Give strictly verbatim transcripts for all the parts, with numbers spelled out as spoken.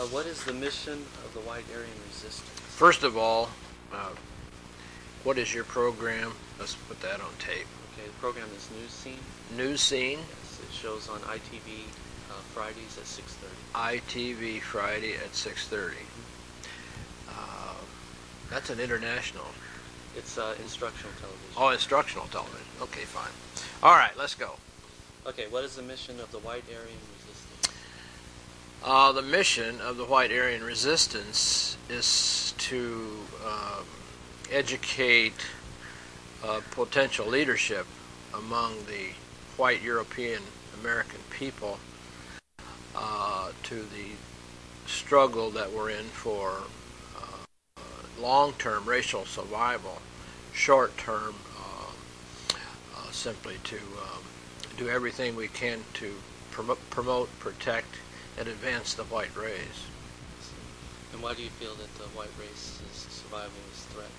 Uh, what is the mission of the White Aryan Resistance? First of all, uh, what is your program? Let's put that on tape. Okay, the program is News Scene. News Scene. Yes, it shows on I T V uh, Fridays at six thirty. I T V Friday at six thirty. Uh, that's an international. It's uh, instructional television. Oh, instructional television. Okay, fine. All right, let's go. Okay, what is the mission of the White Aryan Resistance? Uh, the mission of the White Aryan Resistance is to um, educate uh, potential leadership among the white European American people uh, to the struggle that we're in for uh, long-term racial survival, short-term uh, uh, simply to um, do everything we can to prom- promote, protect, and advance the white race. And why do you feel that the white race is survival is threatened?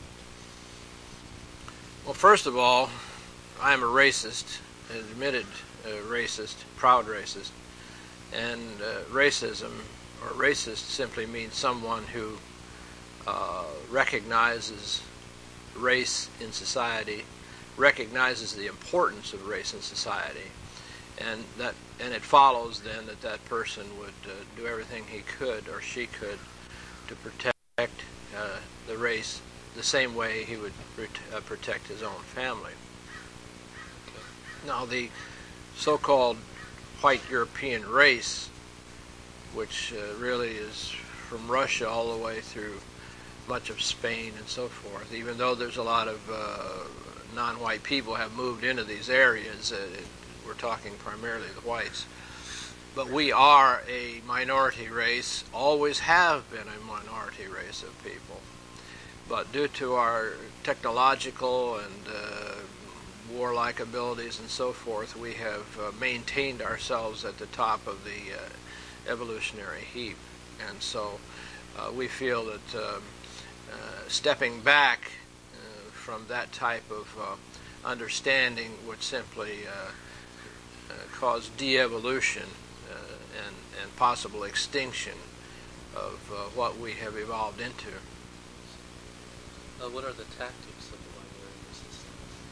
Well, first of all, I'm a racist, an admitted uh, racist, proud racist, and uh, racism, or racist, simply means someone who uh, recognizes race in society, recognizes the importance of race in society, and that and it follows then that that person would uh, do everything he could or she could to protect uh, the race the same way he would uh, protect his own family. Okay. Now, the so-called white European race, which uh, really is from Russia all the way through much of Spain and so forth, even though there's a lot of uh, non-white people have moved into these areas, uh, it, we're talking primarily the whites. But we are a minority race, always have been a minority race of people. But due to our technological and uh, warlike abilities and so forth, we have uh, maintained ourselves at the top of the uh, evolutionary heap. And so uh, we feel that uh, uh, stepping back uh, from that type of uh, understanding would simply uh, uh, cause de-evolution uh, and, and possible extinction of uh, what we have evolved into. Uh, what are the tactics of the White Aryan Resistance?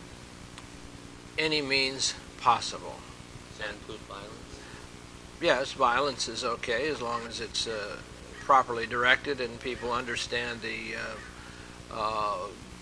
Any means possible. Does that include violence? Yes, violence is okay as long as it's uh, properly directed and people understand the uh, uh,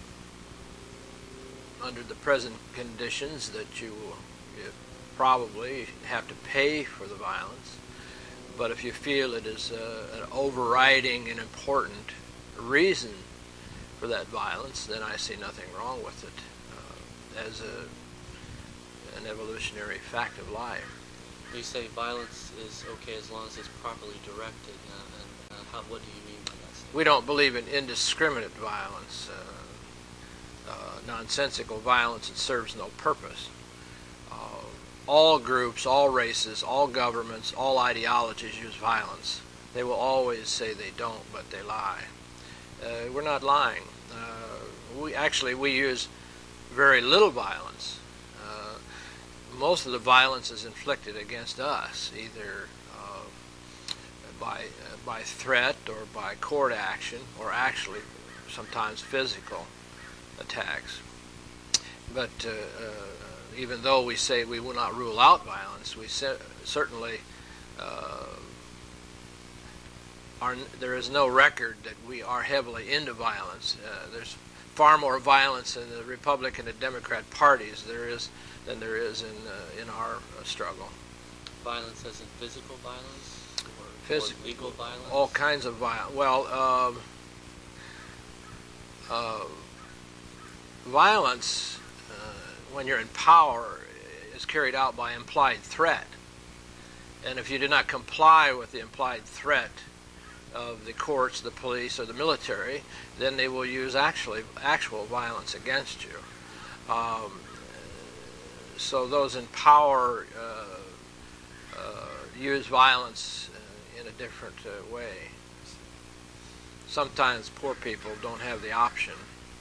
under the present conditions that you, you probably have to pay for the violence. But if you feel it is uh, an overriding and important reason for that violence, then I see nothing wrong with it uh, as a, an evolutionary fact of life. You say violence is okay as long as it's properly directed, uh, and uh, how, what do you mean by that? We don't believe in indiscriminate violence, uh, uh, nonsensical violence that serves no purpose. Uh, all groups, all races, all governments, all ideologies use violence. They will always say they don't, but they lie. Uh, we're not lying. Uh, we actually we use very little violence. Uh, most of the violence is inflicted against us, either uh, by uh, by threat or by court action, or actually sometimes physical attacks. But uh, uh, even though we say we will not rule out violence, we se- certainly. Uh, Are, there is no record that we are heavily into violence. Uh, there's far more violence in the Republican and Democrat parties there is than there is in uh, in our uh, struggle. Violence as in physical violence or, Phys- or legal violence? All kinds of violence. Well, um, uh, violence, uh, when you're in power, is carried out by implied threat. And if you do not comply with the implied threat of the courts, the police, or the military, then they will use actually actual violence against you. Um, so those in power uh, uh, use violence uh, in a different uh, way. Sometimes poor people don't have the option,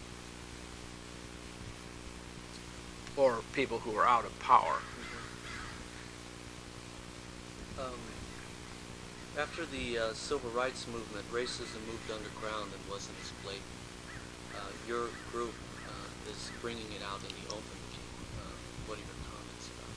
or people who are out of power. Um, After the uh, civil rights movement, racism moved underground and wasn't as blatant. Uh, your group uh, is bringing it out in the open. Uh, what are your comments about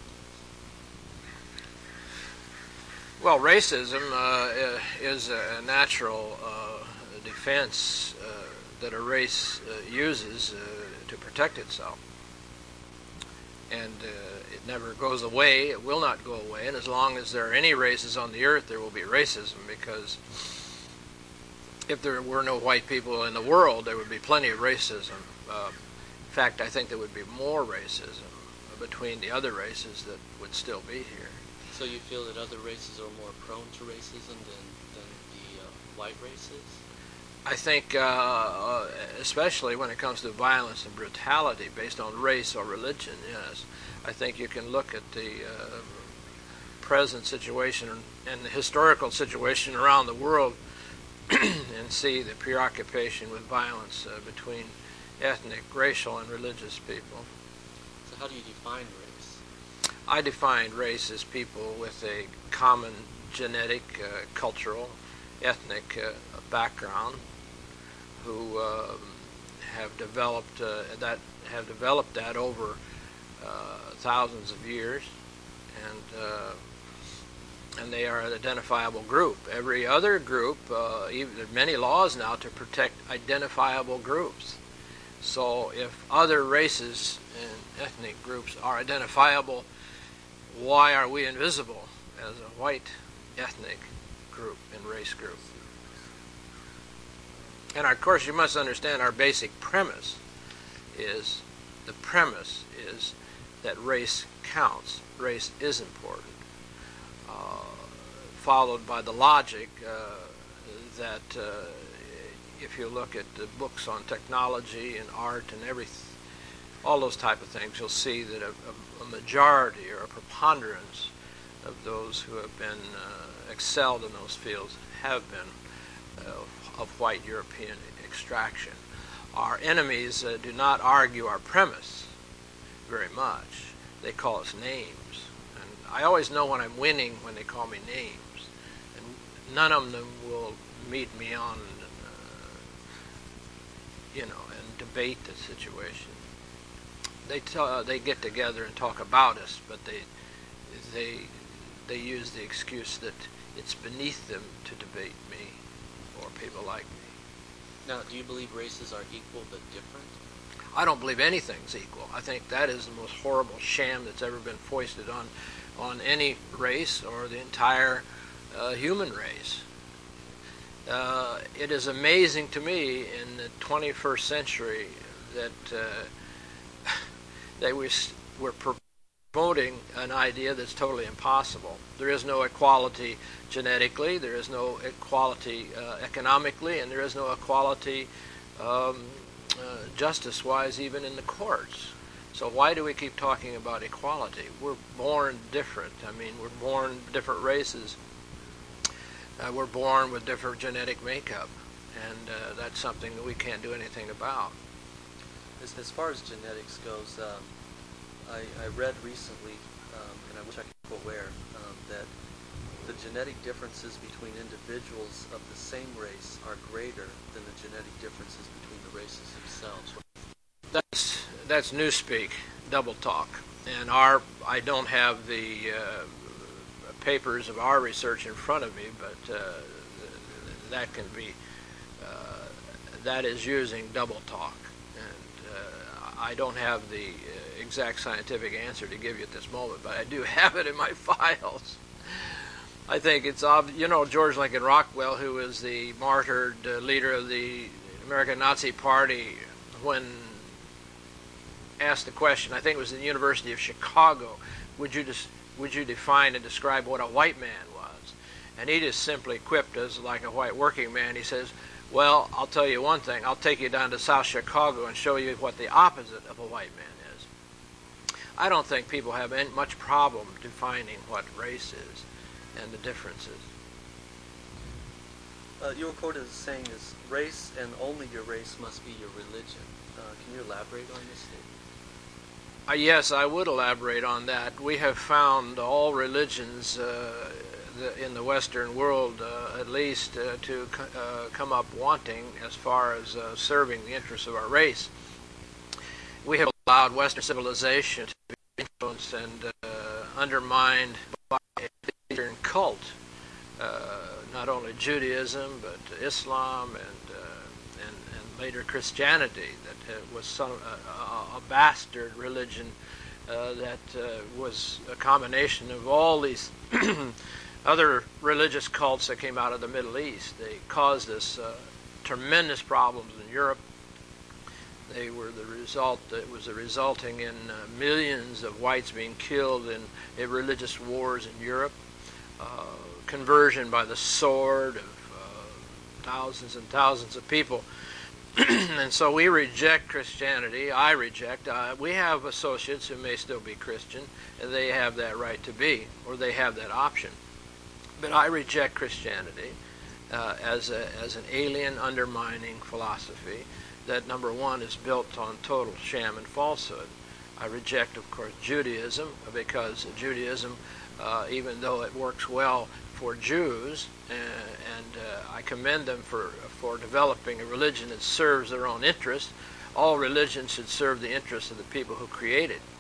this? Well, racism uh, is a natural uh, defense uh, that a race uh, uses uh, to protect itself. And uh, it never goes away. It will not go away. And as long as there are any races on the earth, there will be racism, because if there were no white people in the world, there would be plenty of racism. Uh, in fact, I think there would be more racism between the other races that would still be here. So you feel that other races are more prone to racism than, than the uh, white races? I think, uh, uh, especially when it comes to violence and brutality based on race or religion, yes. I think you can look at the uh, present situation and the historical situation around the world and see the preoccupation with violence uh, between ethnic, racial, and religious people. So how do you define race? I define race as people with a common genetic, uh, cultural, ethnic uh, background who uh, have developed uh, that have developed that over uh, thousands of years, and uh, and they are an identifiable group. Every other group, uh, even there are many laws now to protect identifiable groups. So if other races and ethnic groups are identifiable, why are we invisible as a white ethnic group and race group? And of course, you must understand our basic premise is, the premise is that race counts, race is important, uh, followed by the logic uh, that uh, if you look at the books on technology and art and everything, all those type of things, you'll see that a, a, a majority or a preponderance of those who have been uh, excelled in those fields have been uh, of white European extraction. Our enemies uh, do not argue our premise very much. They call us names. And I always know when I'm winning when they call me names. And none of them will meet me on, uh, you know, and debate the situation. They t- uh, they get together and talk about us, but they they they use the excuse that it's beneath them to debate me or people like me. Now, do you believe races are equal but different? I don't believe anything's equal. I think that is the most horrible sham that's ever been foisted on on any race or the entire uh, human race. Uh, it is amazing to me in the twenty-first century that uh, they was, were promoting an idea that's totally impossible. There is no equality genetically, there is no equality uh, economically, and there is no equality um, uh, justice-wise even in the courts. So why do we keep talking about equality? We're born different. I mean, we're born different races. Uh, we're born with different genetic makeup, and uh, that's something that we can't do anything about. As, as far as genetics goes, um, I, I read recently, um, and I wish I could quote where, um, that the genetic differences between individuals of the same race are greater than the genetic differences between the races themselves. That's that's newspeak, double talk, and our I don't have the uh, papers of our research in front of me, but uh, that can be uh, that is using double talk, and uh, I don't have the uh, exact scientific answer to give you at this moment, but I do have it in my files. I think it's obvious. You know, George Lincoln Rockwell, who was the martyred uh, leader of the American Nazi Party, when asked the question, I think it was in the University of Chicago, would you just would you define and describe what a white man was? And he just simply quipped as like a white working man. He says, well, I'll tell you one thing. I'll take you down to South Chicago and show you what the opposite of a white man is. I don't think people have any, much problem defining what race is and the differences. Uh, you were quoted as saying is race and only your race must be your religion. Uh, can you elaborate on this statement? Uh, yes, I would elaborate on that. We have found all religions uh, the, in the Western world, uh, at least, uh, to uh, come up wanting as far as uh, serving the interests of our race. We have allowed Western civilization to be influenced and uh, undermined by a Eastern cult, uh, not only Judaism but Islam and uh, and, and later Christianity, that uh, was some uh, a bastard religion uh, that uh, was a combination of all these other religious cults that came out of the Middle East. They caused us uh, tremendous problems in Europe. They were the result. It was a resulting in uh, millions of whites being killed in, in religious wars in Europe. Uh, conversion by the sword of uh, thousands and thousands of people. And so we reject Christianity. I reject. Uh, we have associates who may still be Christian, and they have that right to be, or they have that option. But I reject Christianity uh, as a, as an alien, undermining philosophy that, number one, is built on total sham and falsehood. I reject, of course, Judaism, because Judaism, uh, even though it works well for Jews, uh, and uh, I commend them for for developing a religion that serves their own interests. All religions should serve the interests of the people who create it.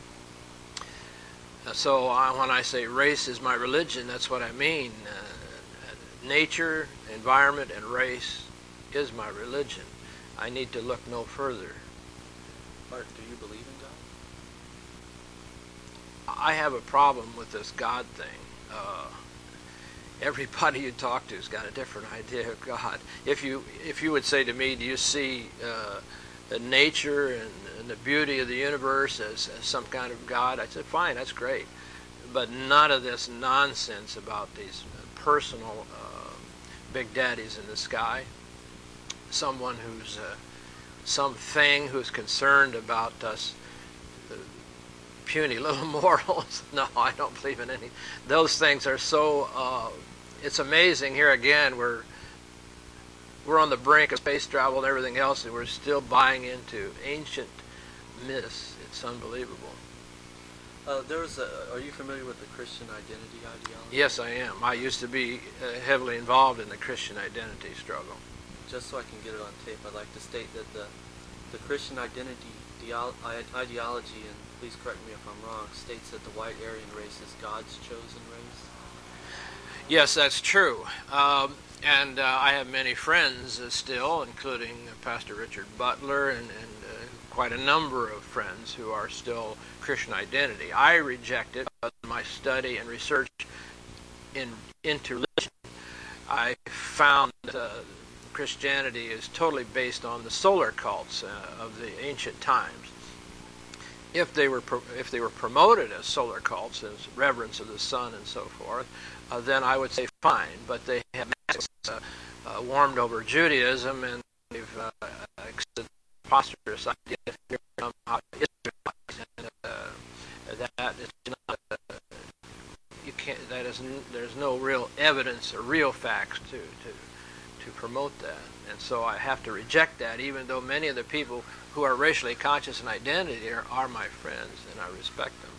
Uh, so I, when I say race is my religion, that's what I mean. Uh, nature, environment, and race is my religion. I need to look no further. Art, do you believe in God? I have a problem with this God thing. Uh, everybody you talk to has got a different idea of God. If you if you would say to me, do you see uh, the nature and, and the beauty of the universe as, as some kind of God? I said, fine, that's great. But none of this nonsense about these personal uh, big daddies in the sky. Someone who's uh, something who's concerned about us uh, puny little mortals. No, I don't believe in any. Those things are so. Uh, it's amazing. Here again, we're we're on the brink of space travel and everything else, and we're still buying into ancient myths. It's unbelievable. Uh, there's a, are you familiar with the Christian identity ideology? Yes, I am. I used to be uh, heavily involved in the Christian identity struggle. Just so I can get it on tape, I'd like to state that the the Christian identity deol- ideology, and please correct me if I'm wrong, states that the white Aryan race is God's chosen race. Yes, that's true. Um, and uh, I have many friends uh, still, including uh, Pastor Richard Butler and, and uh, quite a number of friends who are still Christian identity. I reject it in my study and research in, into religion. I found that uh, Christianity is totally based on the solar cults uh, of the ancient times. If they were pro- if they were promoted as solar cults, as reverence of the sun and so forth, uh, then I would say fine. But they have uh, uh, warmed over Judaism, and they've uh, accepted the preposterous idea that they're somehow Israelites, and uh, that is not. Uh, you can't. That is. N- there's no real evidence or real facts to to. to promote that. And so I have to reject that, even though many of the people who are racially conscious in identity are, are my friends, and I respect them.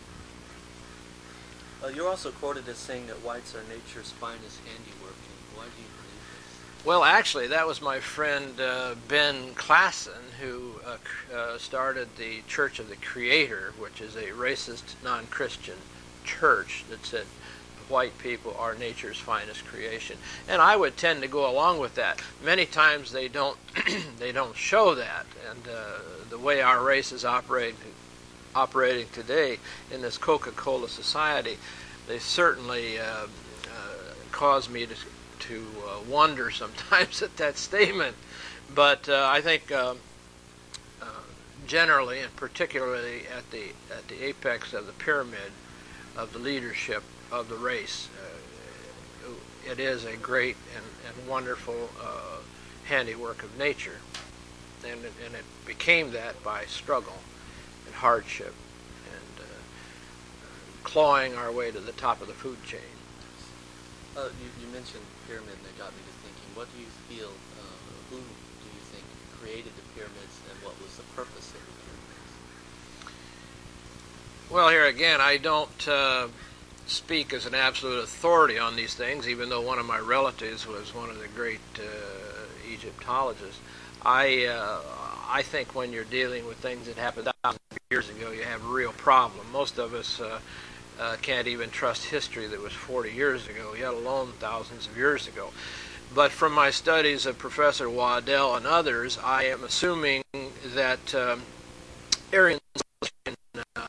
Uh, you're also quoted as saying that whites are nature's finest handiwork. And why do you believe this? Well, actually, that was my friend uh, Ben Klassen, who uh, uh, started the Church of the Creator, which is a racist, non-Christian church that said white people are nature's finest creation, and I would tend to go along with that. Many times they don't they don't show that, and uh, the way our race is operating operating today in this Coca-Cola society, they certainly uh, uh, cause me to to uh, wonder sometimes at that statement. But uh, I think uh, uh, generally, and particularly at the at the apex of the pyramid of the leadership of the race, uh, it is a great and, and wonderful uh, handiwork of nature, and it, and it became that by struggle and hardship and uh, clawing our way to the top of the food chain. Uh, you, you mentioned pyramid, and that got me to thinking, what do you feel, uh, who do you think created the pyramids, and what was the purpose of the pyramids? Well, here again, I don't uh, speak as an absolute authority on these things, even though one of my relatives was one of the great uh, Egyptologists. I uh, I think when you're dealing with things that happened thousands of years ago, you have a real problem. Most of us uh, uh, can't even trust history that was forty years ago, yet alone thousands of years ago. But from my studies of Professor Waddell and others, I am assuming that um, Aryans in uh,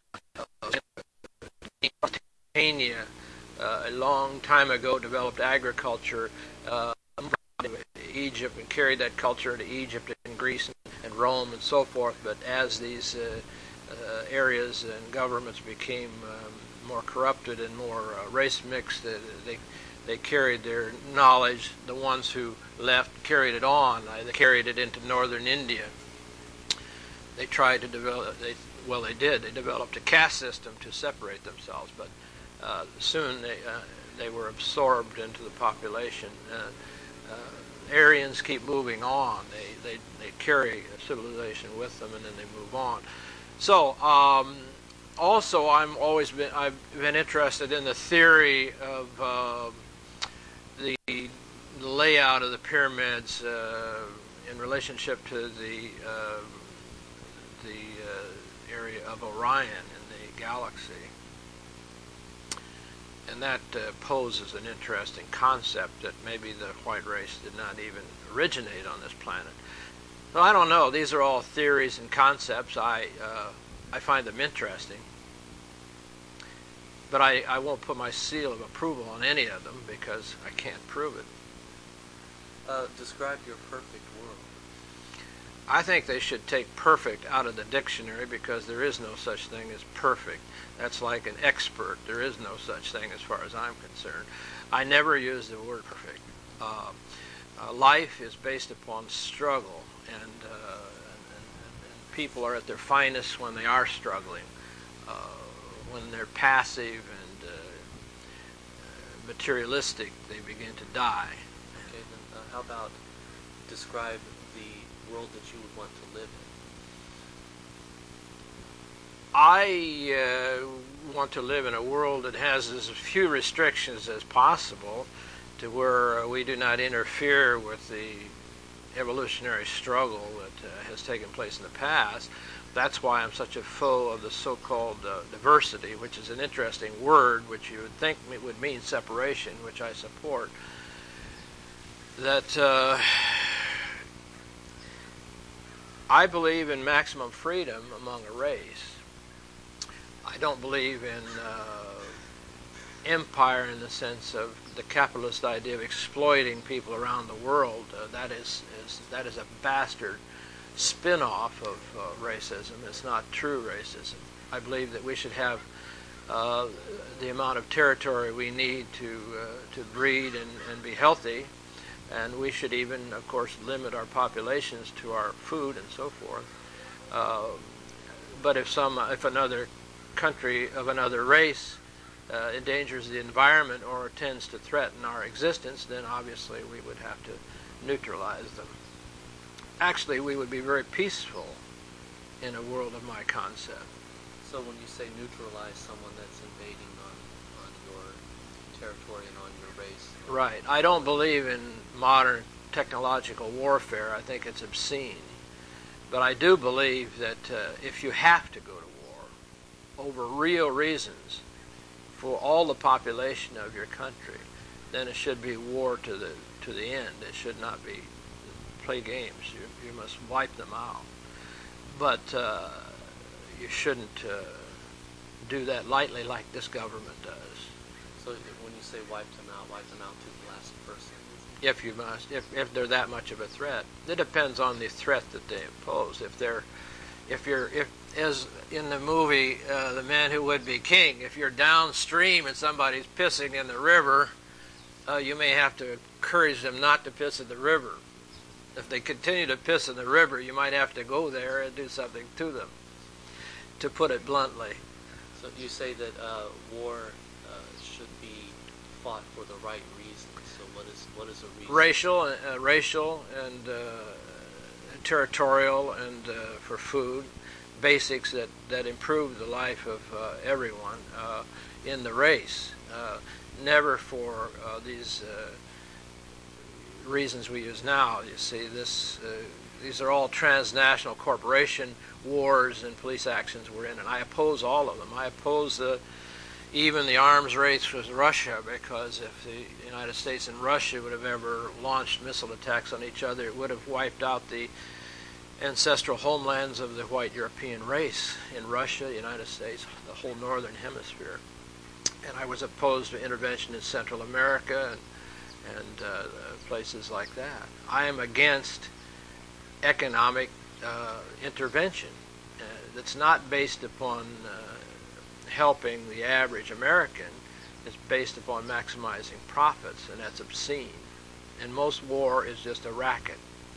Mesopotamia uh, a long time ago developed agriculture uh, in Egypt and carried that culture into Egypt and Greece and, and Rome and so forth. But as these uh, uh, areas and governments became um, more corrupted and more uh, race mixed, uh, they They carried their knowledge, the ones who left carried it on. They carried it into northern India. They tried to develop, they, well they did, they developed a caste system to separate themselves, but uh, soon they, uh, they were absorbed into the population. Uh, uh, Aryans keep moving on. They, they, they carry civilization with them and then they move on. So, um, also I'm always been, I've been interested in the theory of uh, the layout of the pyramids uh, in relationship to the uh, the uh, area of Orion in the galaxy, and that uh, poses an interesting concept that maybe the white race did not even originate on this planet. Well, I don't know. These are all theories and concepts. I uh, I find them interesting. But I, I won't put my seal of approval on any of them because I can't prove it. Uh, describe your perfect world. I think they should take perfect out of the dictionary because there is no such thing as perfect. That's like an expert. There is no such thing as far as I'm concerned. I never use the word perfect. Uh, uh, life is based upon struggle, and, uh, and, and, and people are at their finest when they are struggling. Uh, When they're passive and uh, materialistic, they begin to die. Okay, then uh, how about describe the world that you would want to live in? I uh, want to live in a world that has as few restrictions as possible, to where we do not interfere with the evolutionary struggle that uh, has taken place in the past. That's why I'm such a foe of the so-called uh, diversity, which is an interesting word, which you would think it would mean separation, which I support. That uh, I believe in maximum freedom among a race. I don't believe in uh, empire in the sense of the capitalist idea of exploiting people around the world. Uh, that is, is that is a bastard spin-off of uh, racism. It's not true racism. I believe that we should have uh, the amount of territory we need to uh, to breed and, and be healthy, and we should even, of course, limit our populations to our food and so forth. Uh, but if some, if another country of another race uh, endangers the environment or tends to threaten our existence, then obviously we would have to neutralize them. Actually, we would be very peaceful in a world of my concept. So when you say neutralize someone that's invading on, on your territory and on your race? Right. I don't believe in modern technological warfare. I think it's obscene. But I do believe that uh, if you have to go to war over real reasons for all the population of your country, then it should be war to the to the end. It should not be play games. You, you must wipe them out. But uh, you shouldn't uh, do that lightly like this government does. So when you say wipe them out, wipe them out to the last person? If you must, if, if they're that much of a threat. It depends on the threat that they pose. If they're, if you're, if as in the movie uh, The Man Who Would Be King, if you're downstream and somebody's pissing in the river, uh, you may have to encourage them not to piss in the river. If they continue to piss in the river, you might have to go there and do something to them, to put it bluntly. So you say that uh, war uh, should be fought for the right reasons. So what is what is a reason? Racial, uh, racial, and uh, territorial, and uh, for food, basics that, that improve the life of uh, everyone uh, in the race. Uh, never for uh, these uh, reasons we use now. You see, this uh, these are all transnational corporation wars and police actions we're in, and I oppose all of them. I oppose the even the arms race with Russia, because if the United States and Russia would have ever launched missile attacks on each other, it would have wiped out the ancestral homelands of the white European race in Russia, the United States, the whole northern hemisphere. And I was opposed to intervention in Central America and, and uh, places like that. I am against economic uh, intervention uh, that's not based upon uh, helping the average American. It's based upon maximizing profits, and that's obscene. And most war is just a racket.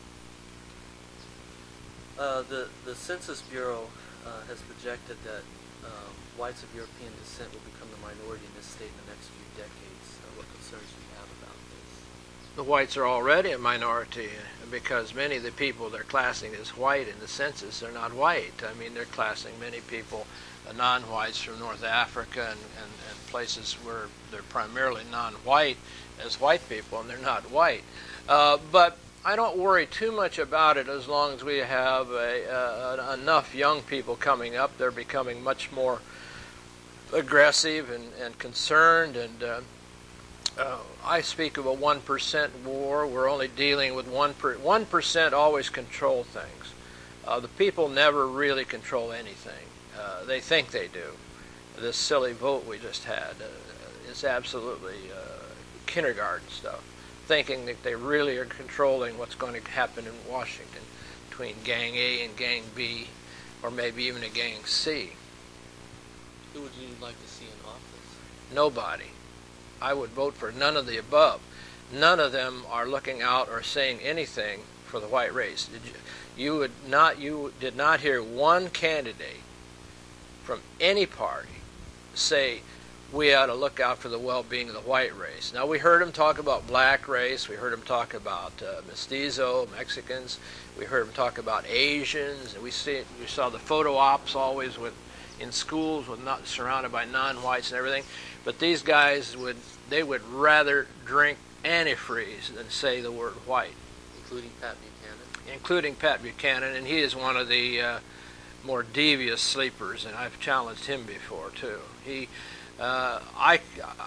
Uh, the, the Census Bureau uh, has projected that um, whites of European descent will become the minority in this state in the next few decades. Uh, what concerns do you have about this? The whites are already a minority, because many of the people they're classing as white in the census are not white. I mean, they're classing many people, uh, non-whites from North Africa and, and, and places where they're primarily non-white, as white people, and they're not white. Uh, but I don't worry too much about it as long as we have a, uh, enough young people coming up. They're becoming much more aggressive and, and concerned, and uh, uh, I speak of a one percent war. We're only dealing with one per, one percent always control things. Uh, the people never really control anything. Uh, they think they do. This silly vote we just had uh, is absolutely uh, kindergarten stuff, thinking that they really are controlling what's going to happen in Washington between Gang A and Gang B, or maybe even a Gang C. Who would you like to see in office? Nobody. I would vote for none of the above. None of them are looking out or saying anything for the white race. Did you, you would not. You did not hear one candidate from any party say we ought to look out for the well-being of the white race. Now, we heard him talk about black race. We heard him talk about uh, mestizo, Mexicans. We heard him talk about Asians. And we see we saw the photo ops always with in schools with not surrounded by non-whites and everything. But these guys would they would rather drink antifreeze than say the word white. Including Pat Buchanan? Including Pat Buchanan, and he is one of the uh, more devious sleepers, and I've challenged him before too. He Uh, I,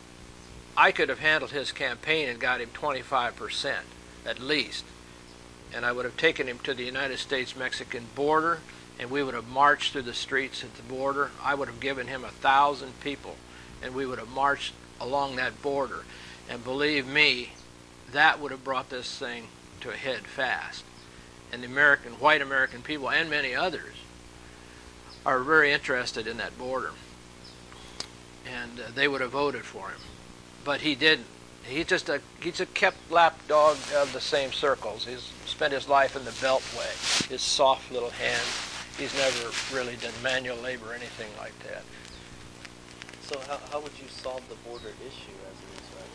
I could have handled his campaign and got him twenty-five percent at least, and I would have taken him to the United States-Mexican border, and we would have marched through the streets at the border. I would have given him a thousand people, and we would have marched along that border, and believe me, that would have brought this thing to a head fast. And the American, white American people, and many others, are very interested in that border. And uh, they would have voted for him, but he didn't. He's just a he's a kept lapdog of the same circles. He's spent his life in the Beltway. His soft little hands. He's never really done manual labor or anything like that. So how how would you solve the border issue as it is right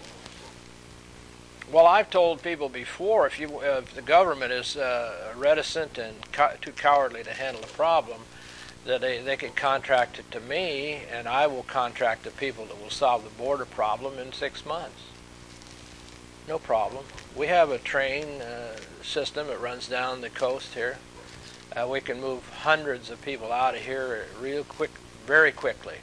now? Well, I've told people before, if you if the government is uh, reticent and co- too cowardly to handle the problem, that they, they can contract it to me, and I will contract the people that will solve the border problem in six months. No problem. We have a train uh, system that runs down the coast here. Uh, we can move hundreds of people out of here real quick, very quickly.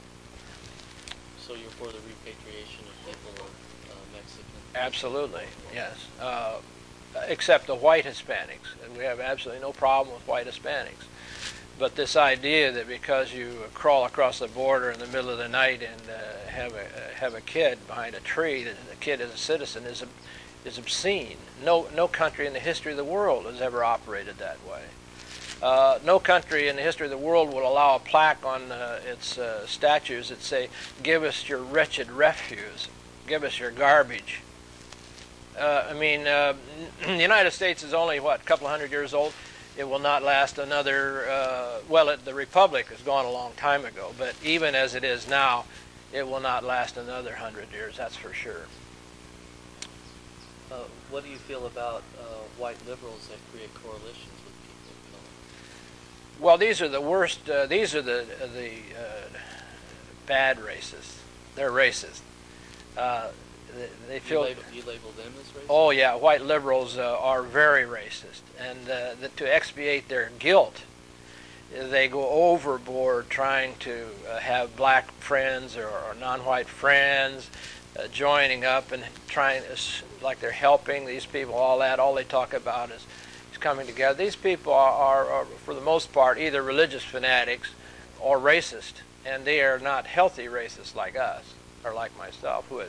So you're for the repatriation of people of uh, Mexican? Absolutely, yes. Uh, except the white Hispanics. We have absolutely no problem with white Hispanics. But this idea that because you crawl across the border in the middle of the night and uh, have a uh, have a kid behind a tree, that the kid is a citizen, is is obscene. No no country in the history of the world has ever operated that way. Uh, no country in the history of the world will allow a plaque on uh, its uh, statues that say, "Give us your wretched refuse, give us your garbage." Uh, I mean, uh, the United States is only what a couple of hundred years old. It will not last another, uh, well, it, the Republic has gone a long time ago, but even as it is now, it will not last another hundred years, that's for sure. Uh, what do you feel about uh, white liberals that create coalitions with people of color? Well, these are the worst, uh, these are the, the uh, bad racists. They're racist. Uh, they, they You feel. label, you label them as racist? Oh yeah, white liberals uh, are very racist, and uh, the, to expiate their guilt, they go overboard trying to uh, have black friends or, or non-white friends uh, joining up and trying to, like they're helping these people. All that, all they talk about is, is coming together. These people are, are, are, for the most part, either religious fanatics or racist, and they are not healthy racists like us or like myself, who had.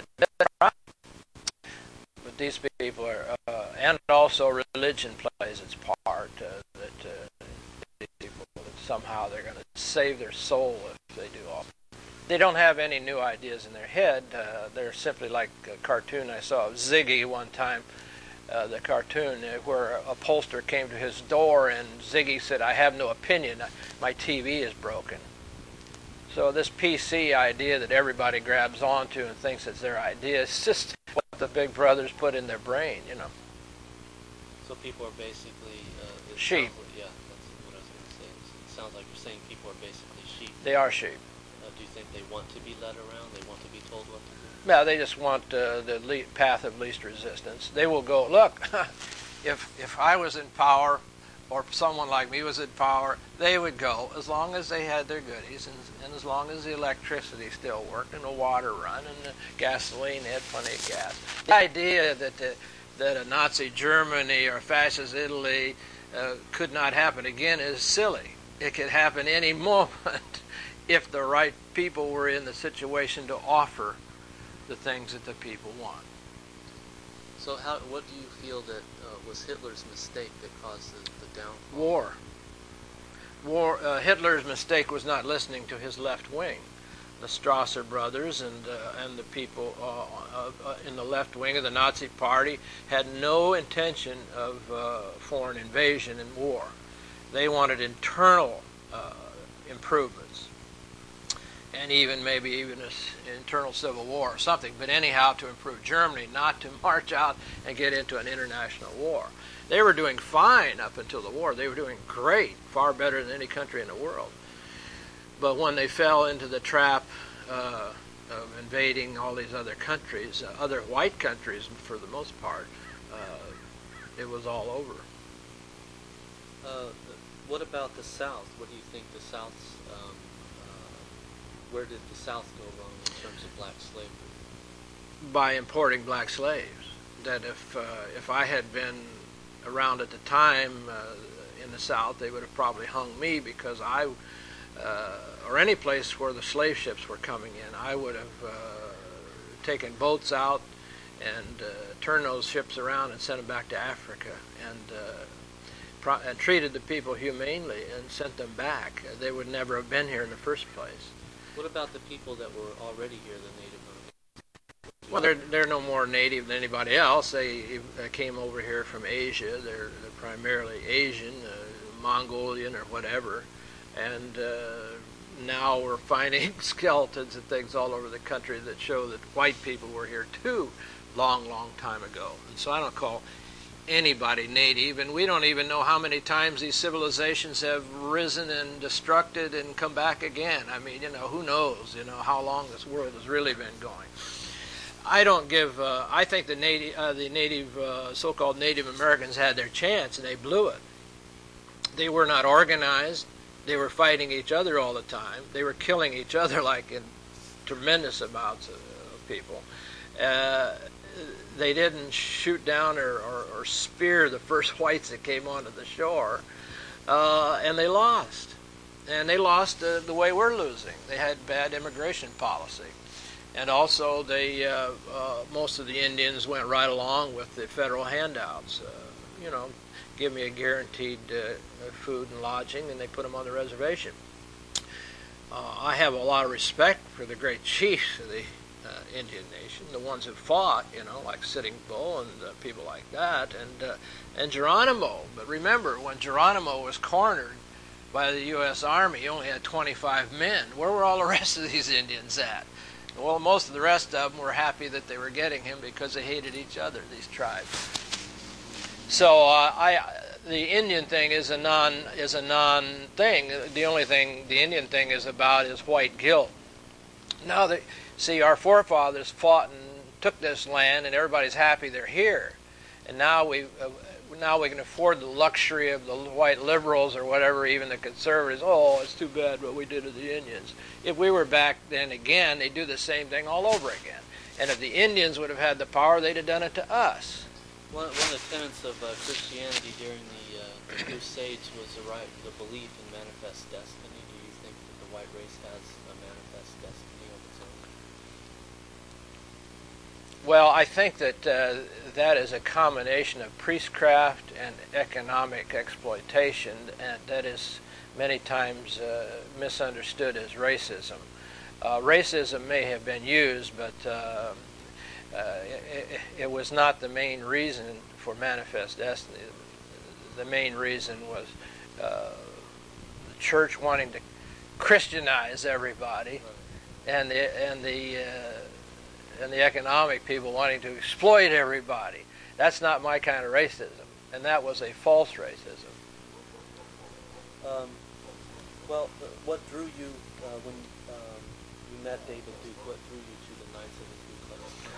But these people are, uh, and also religion plays its part. Uh, that uh, people that somehow they're going to save their soul if they do all. They don't have any new ideas in their head. Uh, they're simply like a cartoon I saw of Ziggy one time. Uh, the cartoon uh, where a pollster came to his door and Ziggy said, "I have no opinion. My T V is broken." So this P C idea that everybody grabs onto and thinks it's their idea is just what the big brothers put in their brain, you know. So people are basically uh, it sheep. sounds like- yeah, that's what I was going to say. It sounds like you're saying people are basically sheep. They are sheep. Uh, do you think they want to be led around? They want to be told what to do? Yeah, they just want uh, the le- path of least resistance. They will go, look, if if I was in power, or someone like me was in power, they would go as long as they had their goodies and, and as long as the electricity still worked and the water run and the gasoline, they had plenty of gas. The idea that the, that a Nazi Germany or fascist Italy uh, could not happen again is silly. It could happen any moment if the right people were in the situation to offer the things that the people want. So how? What do you feel that uh, was Hitler's mistake that caused the, the downfall? War. War. Uh, Hitler's mistake was not listening to his left wing. The Strasser brothers and uh, and the people uh, uh, in the left wing of the Nazi Party had no intention of uh, foreign invasion and war. They wanted internal uh, improvements, and even maybe even an internal civil war or something. But anyhow, to improve Germany, not to march out and get into an international war. They were doing fine up until the war. They were doing great, far better than any country in the world. But when they fell into the trap uh, of invading all these other countries, uh, other white countries for the most part, uh, it was all over. Uh, what about the South? What do you think the South's, um, uh, where did the South go wrong in terms of black slavery? By importing black slaves. That if uh, if I had been around at the time uh, in the South, they would have probably hung me because I, uh, or any place where the slave ships were coming in, I would have uh, taken boats out and uh, turned those ships around and sent them back to Africa and uh, pro- and treated the people humanely and sent them back. They would never have been here in the first place. What about the people that were already here, the Native Americans? Well, they're they're no more native than anybody else. They uh, came over here from Asia. They're, they're primarily Asian, uh, Mongolian, or whatever. And uh, now we're finding skeletons and things all over the country that show that white people were here too, long, long time ago. And so I don't call anybody native, and we don't even know how many times these civilizations have risen and destructed and come back again. I mean, you know, who knows? You know how long this world has really been going. I don't give. Uh, I think the native, uh, the native, uh, so-called Native Americans had their chance, and they blew it. They were not organized. They were fighting each other all the time. They were killing each other like in tremendous amounts of, of people. Uh, they didn't shoot down or, or, or spear the first whites that came onto the shore, uh, and they lost. And they lost uh, the way we're losing. They had bad immigration policy. And also, they uh, uh, most of the Indians went right along with the federal handouts. Uh, you know, give me a guaranteed uh, food and lodging, and they put them on the reservation. Uh, I have a lot of respect for the great chiefs of the uh, Indian nation, the ones who fought, you know, like Sitting Bull and uh, people like that, and uh, and Geronimo. But remember, when Geronimo was cornered by the U S Army, he only had twenty-five men. Where were all the rest of these Indians at? Well, most of the rest of them were happy that they were getting him because they hated each other, these tribes. So uh, I, the Indian thing is a non is a non thing. The only thing the Indian thing is about is white guilt. Now the See, our forefathers fought and took this land, and everybody's happy they're here. And now we uh, now we can afford the luxury of the white liberals or whatever, even the conservatives. Oh, it's too bad what we did to the Indians. If we were back then again, they'd do the same thing all over again. And if the Indians would have had the power, they'd have done it to us. One, one of the tenets of uh, Christianity during the uh, Crusades was the, right, the belief in manifest destiny. Do you think that the white race has a manifest destiny of its own? Well, I think that uh, that is a combination of priestcraft and economic exploitation, and that is many times uh, misunderstood as racism. Uh, racism may have been used, but uh, uh, it, it was not the main reason for manifest destiny. The main reason was uh, the church wanting to Christianize everybody, and the and the uh, and the economic people wanting to exploit everybody. That's not my kind of racism, and that was a false racism. Um, well, uh, what drew you uh, when um, you met David Duke? What drew you to the Knights of the Ku Klux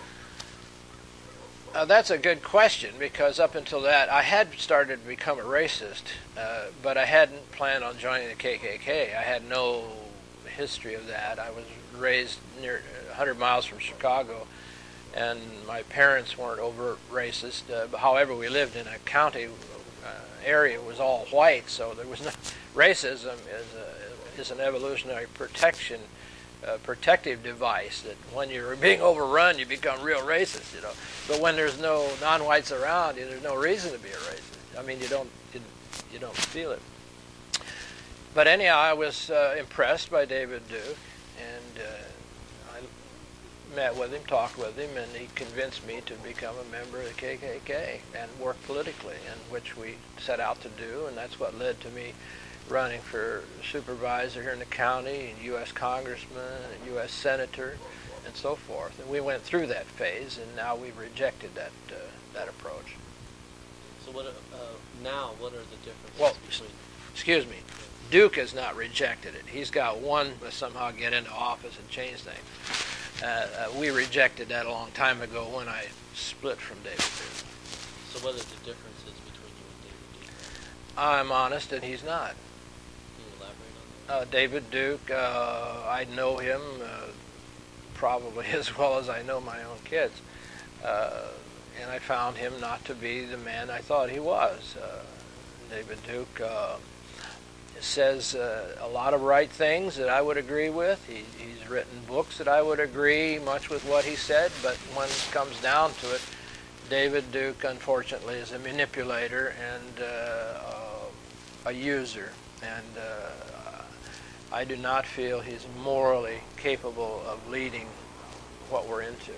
Klan? Uh, that's a good question, because up until that, I had started to become a racist, uh, but I hadn't planned on joining the K K K. I had no history of that. I was raised near one hundred miles from Chicago, and my parents weren't overt racist. Uh, however, we lived in a county uh, area was all white, so there was no racism is a, is an evolutionary protection. Uh, protective device that when you're being overrun, you become real racist, you know. But when there's no non-whites around you, there's no reason to be a racist. I mean, you don't you, you don't feel it. But anyhow, I was uh, impressed by David Duke, and uh, I met with him, talked with him, and he convinced me to become a member of the K K K and work politically, and which we set out to do, and that's what led to me running for supervisor here in the county, and U S congressman, and U S senator, and so forth. And we went through that phase, and now we've rejected that uh, that approach. So what uh, now? What are the differences well, between? Excuse me. Duke has not rejected it. He's got one to somehow get into office and change things. Uh, uh, we rejected that a long time ago when I split from David Duke. So what are the differences between you and David Duke? I'm honest, and he's not. Can you elaborate on that? Uh, David Duke, uh, I know him uh, probably as well as I know my own kids. Uh, and I found him not to be the man I thought he was. Uh, David Duke uh, says uh, a lot of right things that I would agree with. He, he's written books that I would agree much with what he said, but when it comes down to it, David Duke, unfortunately, is a manipulator and uh, a user, and uh, I do not feel he's morally capable of leading what we're into.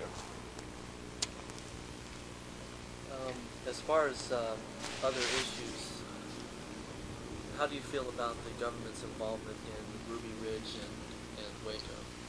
Um, as far as um, other issues, how do you feel about the government's involvement in Ruby Ridge and, and Waco?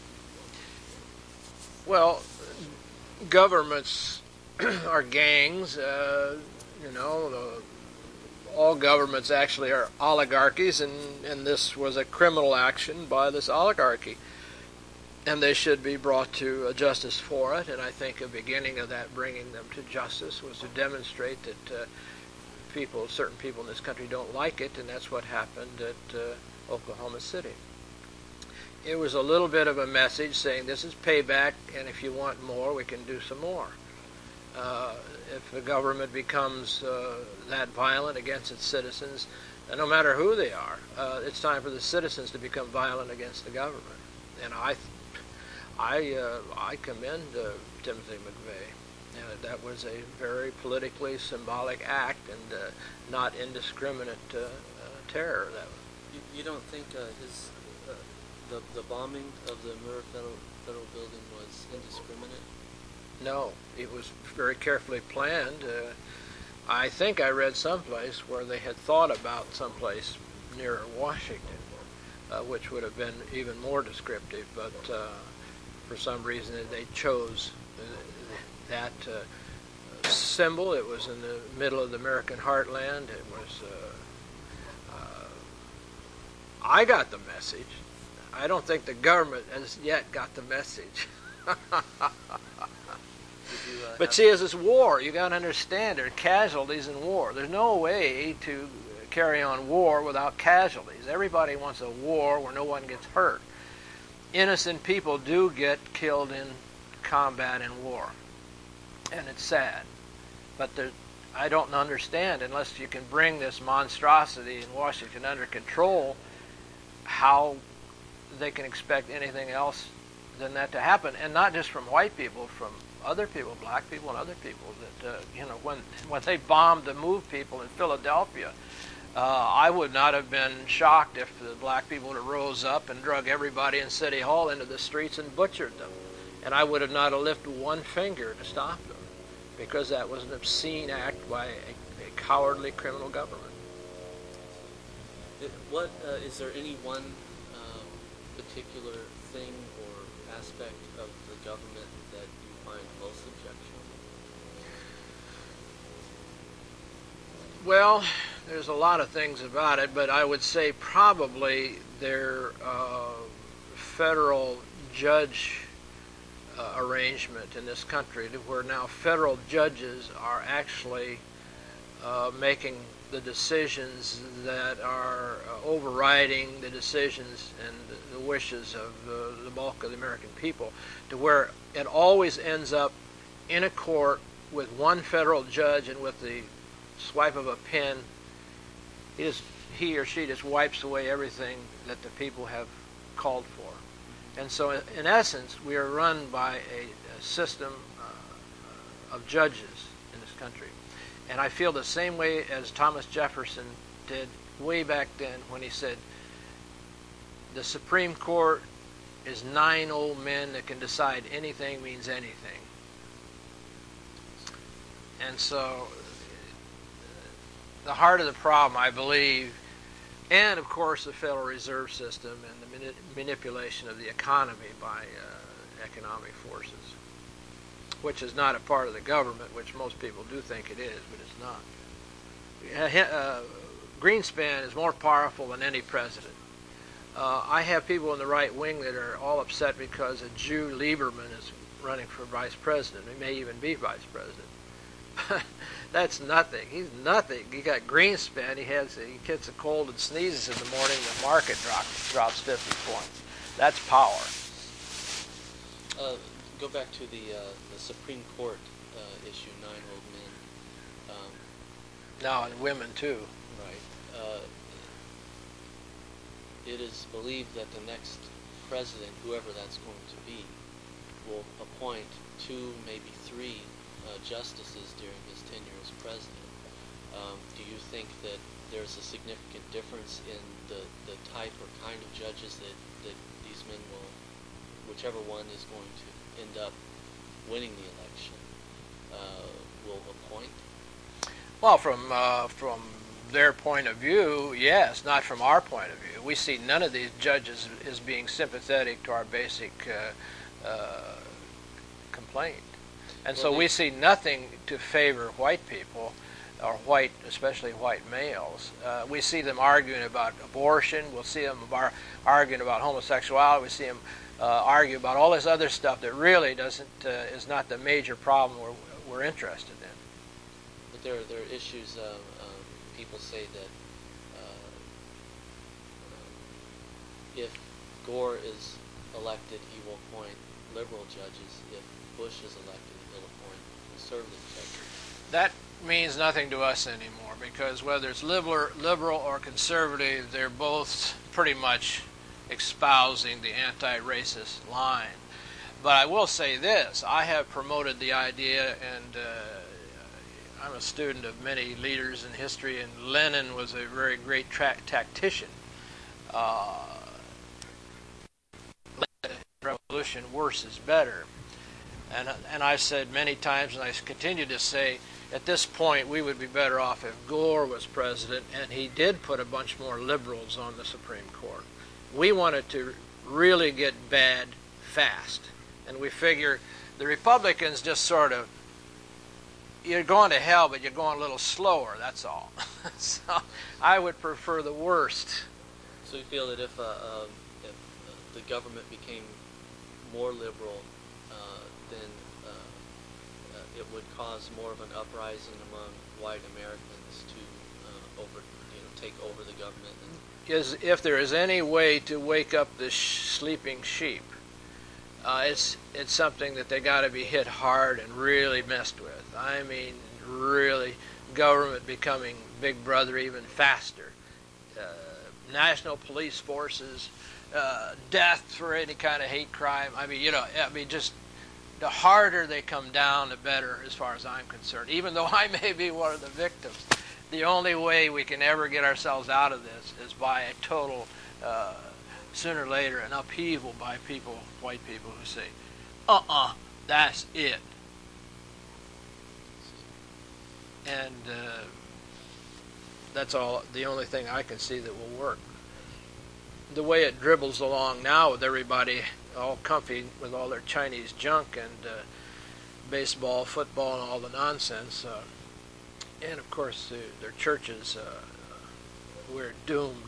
Well, governments are gangs, uh, you know, the, all governments actually are oligarchies, and, and this was a criminal action by this oligarchy. And they should be brought to uh, justice for it, and I think a beginning of that bringing them to justice was to demonstrate that uh, people, certain people in this country don't like it, and that's what happened at uh, Oklahoma City. It was a little bit of a message saying this is payback, and if you want more, we can do some more. Uh, if the government becomes uh, that violent against its citizens, and no matter who they are, uh, it's time for the citizens to become violent against the government. And I, I, uh, I commend uh, Timothy McVeigh. Uh, that was a very politically symbolic act, and uh, not indiscriminate uh, uh, terror. That you, you don't think uh, his uh, the the bombing of the Murrah Federal, Federal Building was indiscriminate? No, it was very carefully planned. Uh, I think I read someplace where they had thought about someplace near Washington, uh, which would have been even more descriptive, but uh, for some reason they chose uh, that uh, symbol. It was in the middle of the American heartland. It was. Uh, uh, I got the message. I don't think the government has yet got the message. you, uh, But have- see, as this war, you got to understand there are casualties in war. There's no way to carry on war without casualties. Everybody wants a war where no one gets hurt. Innocent people do get killed in combat and war, and it's sad. But there, I don't understand, unless you can bring this monstrosity in Washington under control, how they can expect anything else than that to happen, and not just from white people, from other people, black people and other people. That uh, you know, when when they bombed the MOVE people in Philadelphia, uh, I would not have been shocked if the black people would have rose up and drug everybody in City Hall into the streets and butchered them, and I would have not have lifted one finger to stop them, because that was an obscene act by a, a cowardly criminal government. It- What uh, is there any one um, particular thing or aspect of the government that you find most objectionable? Well, there's a lot of things about it, but I would say probably their uh, federal judge uh, arrangement in this country, to where now federal judges are actually uh, making the decisions that are uh, overriding the decisions and the wishes of uh, the bulk of the American people, to where it always ends up in a court with one federal judge, and with the swipe of a pen, he, just, he or she just wipes away everything that the people have called for. And so, in essence, we are run by a, a system uh, of judges in this country. And I feel the same way as Thomas Jefferson did way back then, when he said, the Supreme Court is nine old men that can decide anything means anything. And so the heart of the problem, I believe, and of course the Federal Reserve System and the mani- manipulation of the economy by uh, economic forces, which is not a part of the government, which most people do think it is, but it's not. Uh, Greenspan is more powerful than any president. Uh, I have people in the right wing that are all upset because a Jew, Lieberman, is running for vice president. He may even be vice president. That's nothing. He's nothing. You got Greenspan. He has he gets a cold and sneezes in the morning. The market drops drops fifty points. That's power. Uh, go back to the uh, the Supreme Court uh, issue, nine old men. Um, Now, and women too. right. Uh, it is believed that the next president, whoever that's going to be, will appoint two, maybe three uh, justices during his tenure as president. Um, do you think that there's a significant difference in the, the type or kind of judges that, that these men will, whichever one is going to end up winning the election, uh, will appoint? Well, from uh, from their point of view, yes. Not from our point of view. We see none of these judges as being sympathetic to our basic uh, uh, complaint. And so Well, we they- see nothing to favor white people, or white, especially white males. Uh, we see them arguing about abortion. We'll see them bar- arguing about homosexuality. We see them uh, argue about all this other stuff that really doesn't uh, is not the major problem we're we're interested in. But there are, there are issues. Uh, um, people say that uh, um, if Gore is elected, he will appoint liberal judges. If Bush is elected, he'll appoint conservative judges. That means nothing to us anymore, because whether it's liberal, liberal or conservative, they're both pretty much espousing the anti-racist line. But I will say this: I have promoted the idea, and uh, I'm a student of many leaders in history, and Lenin was a very great tra- tactician. Uh, revolution, worse is better. And, and I've said many times, and I continue to say, at this point we would be better off if Gore was president, and he did put a bunch more liberals on the Supreme Court. We wanted to really get bad fast, and we figure the Republicans just sort of, you're going to hell, but you're going a little slower, that's all. So I would prefer the worst. So you feel that if, uh, um, if uh, the government became more liberal, um, then uh, uh, it would cause more of an uprising among white Americans to uh, over, you know, take over the government. And Is if there is any way to wake up the sh- sleeping sheep, uh, it's it's something that they got to be hit hard and really messed with. I mean, really, government becoming Big Brother even faster. Uh, national police forces, uh, death for any kind of hate crime. I mean, you know, I mean, just the harder they come down, the better, as far as I'm concerned. Even though I may be one of the victims, the only way we can ever get ourselves out of this is by a total, uh, sooner or later, an upheaval by people, white people, who say, "Uh-uh, that's it." And uh, that's all. The only thing I can see that will work. The way it dribbles along now, with everybody all comfy with all their Chinese junk and uh, baseball, football, and all the nonsense, uh, and of course uh, their churches, uh, we're doomed.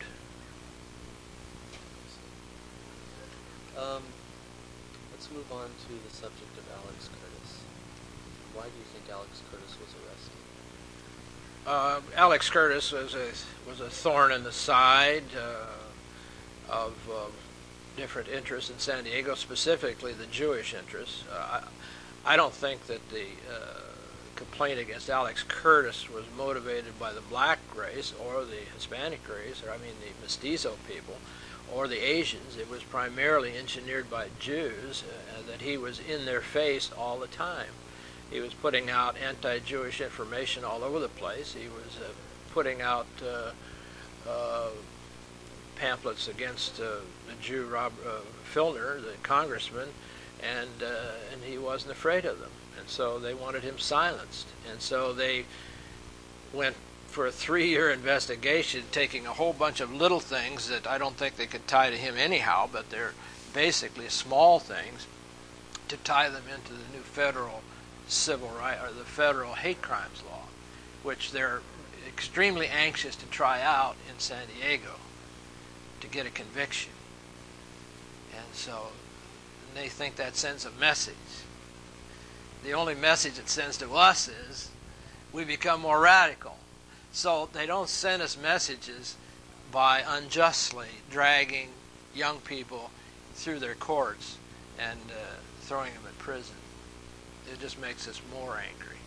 Um, let's move on to the subject of Alex Curtis. Why do you think Alex Curtis was arrested? Uh, Alex Curtis was a was a thorn in the side uh, of uh, different interests in San Diego, specifically the Jewish interests. Uh, I, I don't think that the uh, complaint against Alex Curtis was motivated by the black race or the Hispanic race, or I mean the mestizo people, or the Asians. It was primarily engineered by Jews, uh, that he was in their face all the time. He was putting out anti-Jewish information all over the place. He was uh, putting out uh, uh, pamphlets against uh, the Jew Rob uh, Filner, the congressman, and uh, and he wasn't afraid of them. And so they wanted him silenced. And so they went for a three-year investigation, taking a whole bunch of little things that I don't think they could tie to him anyhow, but they're basically small things, to tie them into the new federal civil right or the federal hate crimes law, which they're extremely anxious to try out in San Diego to get a conviction. And so they think that sends a message. The only message it sends to us is we become more radical. So they don't send us messages by unjustly dragging young people through their courts and uh, throwing them in prison. It just makes us more angry.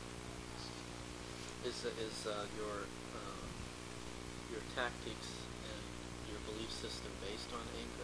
Is is uh, your uh, your tactics and your belief system based on anger?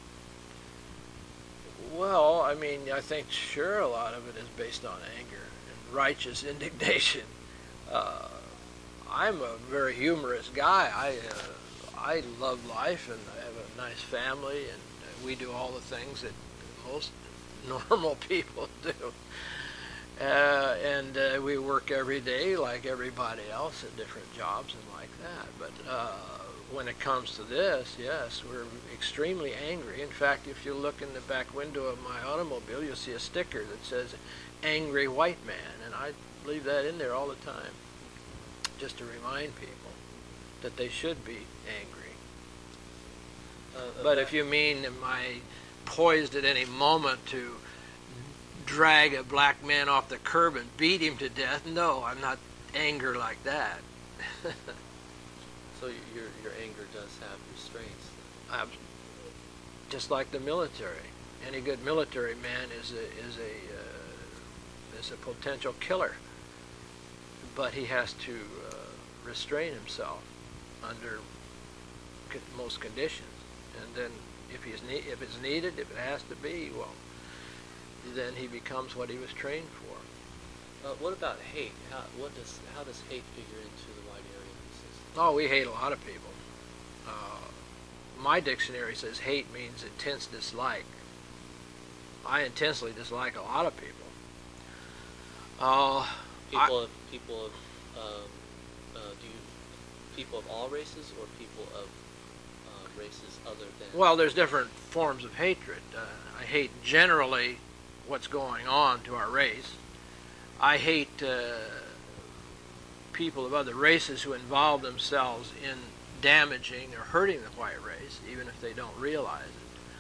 Well, I mean, I think sure a lot of it is based on anger and righteous indignation. Uh, I'm a very humorous guy. I uh, I love life, and I have a nice family, and we do all the things that most normal people do. Uh, and uh, we work every day like everybody else at different jobs and like that. But uh, when it comes to this, yes, we're extremely angry. In fact, if you look in the back window of my automobile, you'll see a sticker that says "Angry White Man," and I leave that in there all the time, just to remind people that they should be angry. Uh, but if you mean am I poised at any moment to drag a black man off the curb and beat him to death, no, I'm not angry like that. So your your anger does have restraints. I'm just like the military. Any good military man is a is a uh, is a potential killer, but he has to uh, restrain himself under con- most conditions. And then if he's ne- if it's needed, if it has to be, well, then he becomes what he was trained for. Uh, what about hate? How what does how does hate figure into the white area system? Oh, we hate a lot of people. Uh, my dictionary says hate means intense dislike. I intensely dislike a lot of people. Uh, People I, of people of um, uh, do you people of all races or people of uh, races other than? well, there's different forms of hatred. Uh, I hate generally what's going on to our race. I hate uh, people of other races who involve themselves in damaging or hurting the white race, even if they don't realize it.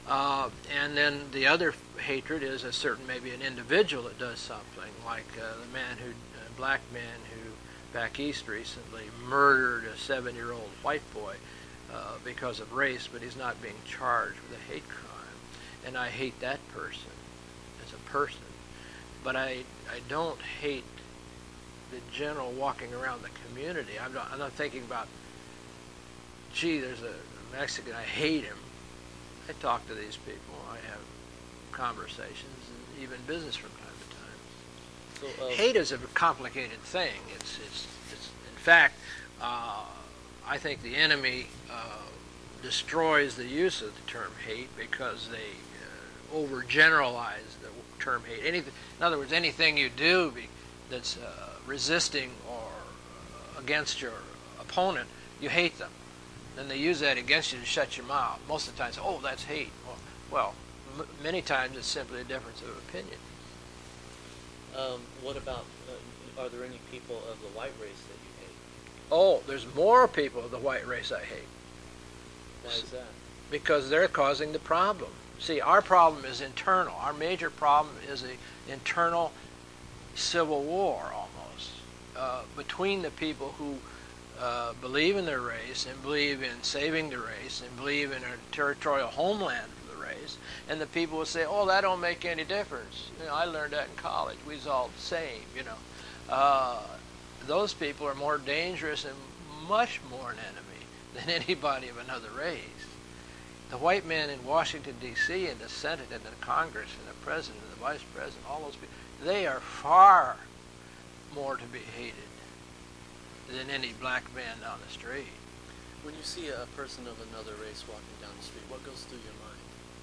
Uh, and then the other hatred is a certain, maybe an individual that does something, like uh, the man who, uh, black man who back east recently murdered a seven-year-old white boy uh, because of race, but he's not being charged with a hate crime. And I hate that person as a person. But I, I don't hate the general walking around the community. I'm not, I'm not thinking about, gee, there's a Mexican, I hate him. I talk to these people. I have conversations and even business from time to time. So, uh, hate is a complicated thing. It's, it's, it's in fact, uh, I think the enemy uh, destroys the use of the term hate because they uh, overgeneralize the term hate. Anything, in other words, anything you do be, that's uh, resisting or uh, against your opponent, you hate them. Then they use that against you to shut your mouth. Most of the time, say, oh, that's hate. Well, well m- many times it's simply a difference of opinion. Um, what about, uh, are there any people of the white race that you hate? Oh, there's more people of the white race I hate. Why is that? Because they're causing the problem. See, our problem is internal. Our major problem is an internal civil war, almost, uh, between the people who Uh, believe in their race and believe in saving the race and believe in a territorial homeland for the race, and the people will say, oh, that don't make any difference. You know, I learned that in college. We's all the same, you know. Uh, those people are more dangerous and much more an enemy than anybody of another race. The white men in Washington, D C, and the Senate and the Congress and the President and the Vice President, all those people, they are far more to be hated than any black man down the street. When you see a person of another race walking down the street, what goes through your mind?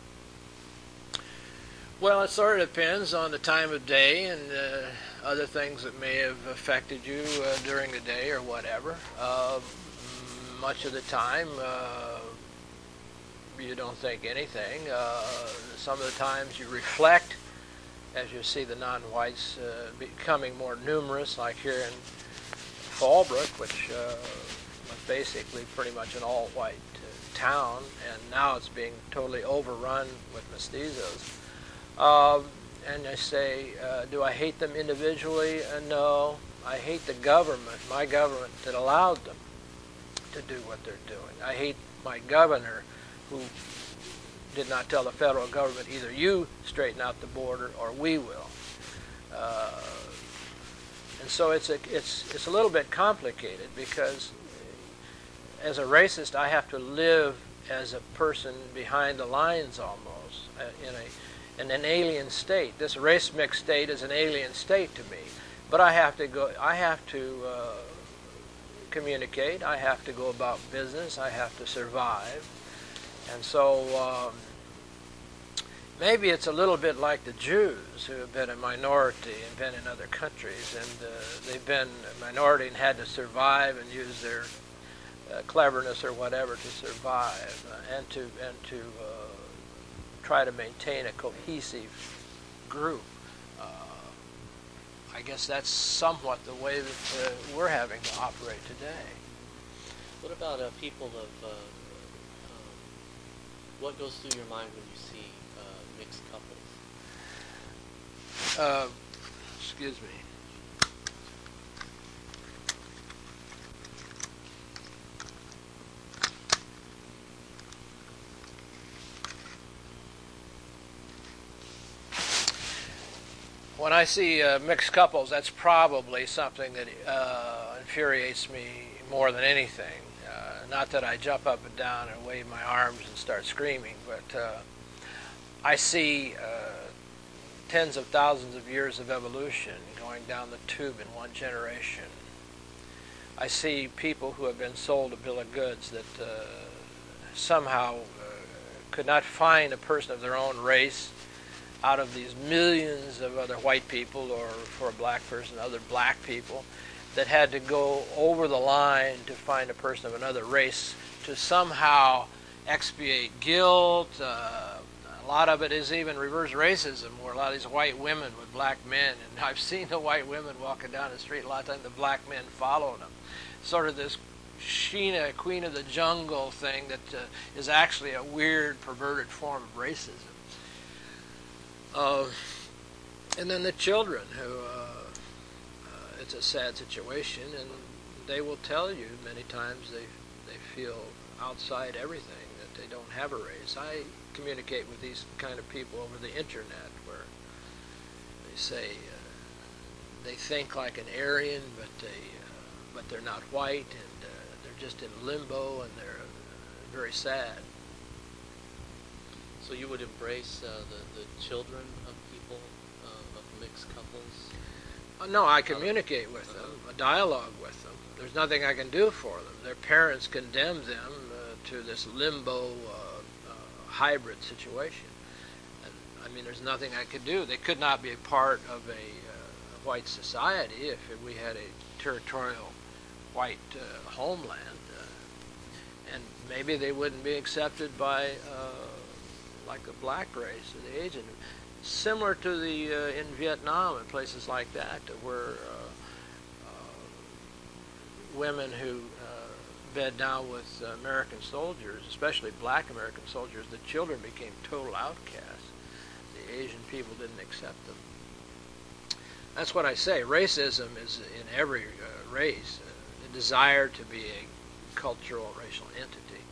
Well, it sort of depends on the time of day and uh, other things that may have affected you uh, during the day or whatever. Uh, much of the time, uh, you don't think anything. Uh, some of the times you reflect as you see the non-whites uh, becoming more numerous, like here in Fallbrook, which uh, was basically pretty much an all-white uh, town, and now it's being totally overrun with mestizos. Um, and I say, uh, do I hate them individually? Uh, no. I hate the government, my government, that allowed them to do what they're doing. I hate my governor, who did not tell the federal government, either you straighten out the border or we will. Uh, And so it's a, it's, it's a little bit complicated because as a racist, I have to live as a person behind the lines almost, uh, in, a, in an alien state. This race-mixed state is an alien state to me. But I have to go, I have to uh, communicate, I have to go about business, I have to survive. And so um, maybe it's a little bit like the Jews, who have been a minority and been in other countries, and uh, they've been a minority and had to survive and use their uh, cleverness or whatever to survive, uh, and to and to uh, try to maintain a cohesive group. Uh, I guess that's somewhat the way that uh, we're having to operate today. What about uh, people of uh, um, what goes through your mind when you see mixed couples? Uh, excuse me. When I see uh, mixed couples, that's probably something that uh, infuriates me more than anything. Uh, not that I jump up and down and wave my arms and start screaming, but uh, I see uh, tens of thousands of years of evolution going down the tube in one generation. I see people who have been sold a bill of goods that uh, somehow uh, could not find a person of their own race out of these millions of other white people, or for a black person, other black people, that had to go over the line to find a person of another race to somehow expiate guilt. Uh, A lot of it is even reverse racism, where a lot of these white women with black men, and I've seen the white women walking down the street, a lot of times the black men follow them. Sort of this Sheena, Queen of the Jungle thing that uh, is actually a weird, perverted form of racism. Uh, and then the children, who uh, uh, it's a sad situation, and they will tell you many times they they feel outside everything, that they don't have a race. I communicate with these kind of people over the internet, where they say uh, they think like an Aryan, but they uh, but they're not white, and uh, they're just in limbo, and they're uh, very sad. So you would embrace uh, the, the children of people, uh, of mixed couples? Uh, no, I communicate with them, a dialogue with them. There's nothing I can do for them. Their parents condemn them uh, to this limbo uh, uh, hybrid situation. And, I mean, there's nothing I could do. They could not be a part of a uh, white society if we had a territorial white uh, homeland. Uh, and maybe they wouldn't be accepted by uh, like the black race or the Asian. Similar to the uh, in Vietnam and places like that, where uh, uh, women who uh, bed down with uh, American soldiers, especially black American soldiers, the children became total outcasts. The Asian people didn't accept them. That's what I say. Racism is in every uh, race, uh, the desire to be a cultural racial entity.